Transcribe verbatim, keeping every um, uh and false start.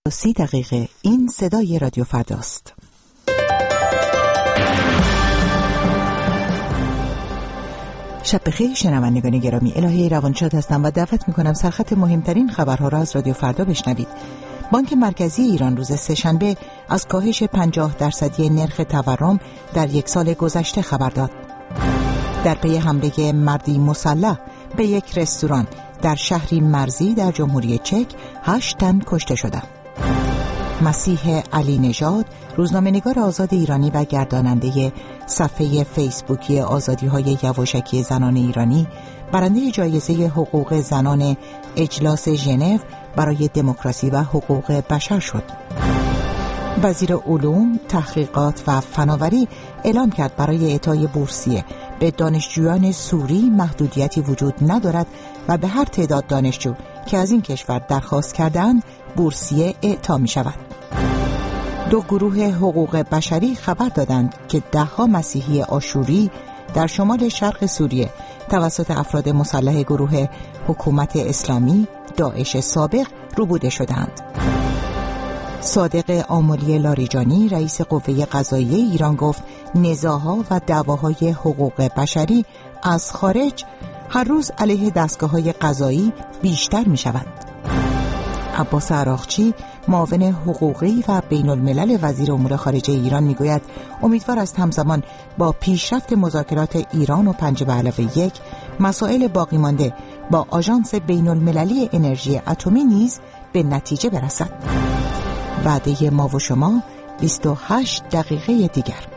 سی دقیقه این صدای رادیو فرداست. شب بخیر شنوندگان گرامی، الهی روانشاد هستم و دعوت میکنم سرخط مهمترین خبرها را از رادیو فردا بشنوید. بانک مرکزی ایران روز سه‌شنبه از کاهش پنجاه درصدی نرخ تورم در یک سال گذشته خبر داد. در پی حمله مردی مسلح به یک رستوران در شهری مرزی در جمهوری چک، هشت تن کشته شدند. مسیح علی نژاد، روزنامه‌نگار آزاد ایرانی و گرداننده صفحه فیسبوکی آزادی‌های یواشکی زنان ایرانی، برنده جایزه حقوق زنان اجلاس ژنو برای دموکراسی و حقوق بشر شد. وزیر علوم، تحقیقات و فناوری اعلام کرد برای اعطای بورسیه به دانشجویان سوری محدودیتی وجود ندارد و به هر تعداد دانشجو که از این کشور درخواست کردند بورسیه اعطا می شود. دو گروه حقوق بشری خبر دادند که ده‌ها مسیحی آشوری در شمال شرق سوریه توسط افراد مسلح گروه حکومت اسلامی داعش سابق ربوده شدند. صادق آملی لاریجانی، رئیس قوه قضاییه ایران، گفت نزاع‌ها و دعواهای حقوق بشری از خارج هر روز علیه دستگاه‌های قضایی بیشتر می‌شود. عباس عراقچی، معاون حقوقی و بین الملل وزیر امور خارجه ایران، میگوید امیدوار است همزمان با پیشرفت مذاکرات ایران و پنج به علاوه یک، مسائل باقی مانده با آژانس بین المللی انرژی اتمی نیز به نتیجه برسد. وعده ما و شما بیست و هشت دقیقه دیگر.